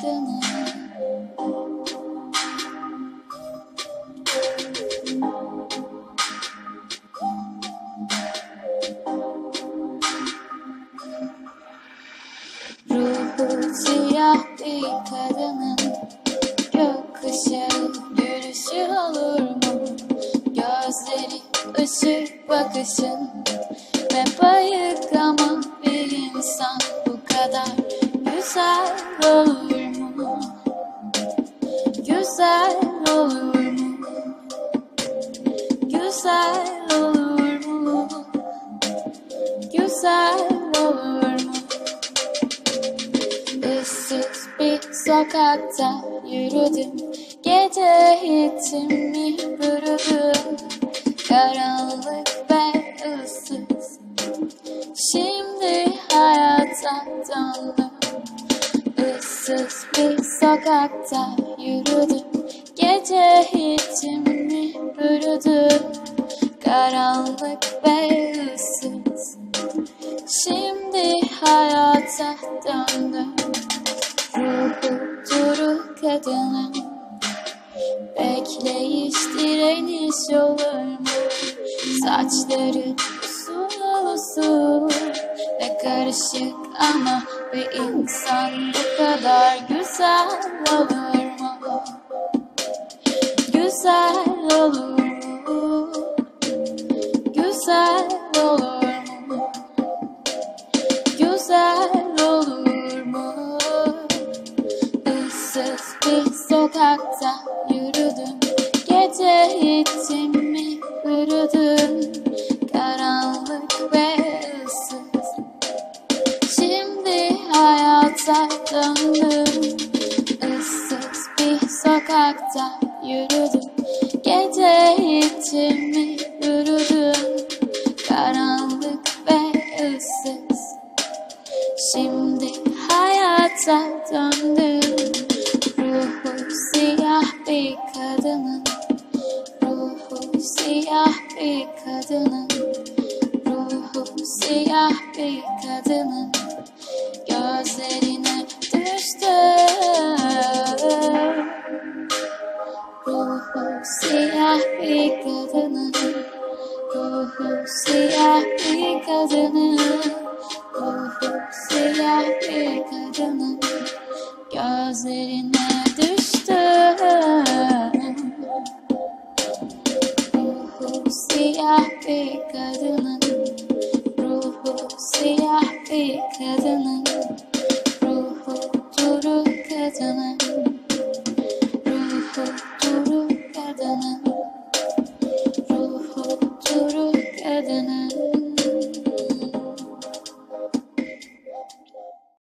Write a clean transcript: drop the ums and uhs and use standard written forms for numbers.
kadının. Ruhu siyah bir kadının, gökkuşağı gülüşü olur mu? Gözleri ışık bakışın ve bayık ama bir insan bu kadar güzel olur mu? Güzel olur mu? Güzel olur mu? Güzel olur mu? Issız bir sokakta yürüdüm, gece içimi bürüdüm. Karanlık ve ıssız, şimdi hayata döndüm. Issız bir sokakta yürüdüm, gece içimi bürüdüm. Karanlık ve ıssız, şimdi hayata döndüm. Ruhu duru kadının, bekleyiş direniş olur mu? Saçları usul usul ve karışık ama bir insan bu kadar güzel olur mu? Güzel olur mu? Güzel olur mu? Güzel olur mu? Issız bir sokakta yürüdüm, gece içimi bürüdüm. Karanlık ve ıssız, şimdi hayata döndüm. Issız bir sokakta yürüdüm, gece içimi bürüdüm. Karanlık ve ıssız, şimdi hayata döndüm. Ruhu siyah bir kadının, ruhu siyah bir kadının, ruhu siyah bir kadının gözlerine düştüm. Ruhu siyah bir kadının, ruhu siyah bir kadının, ruhu siyah bir kadının gözlerine düştüm. Ruhu siyah bir kadının, ruhu siyah bir kadının, ruhu duru kadının, ruhu duru kadının, ruhu duru kadının.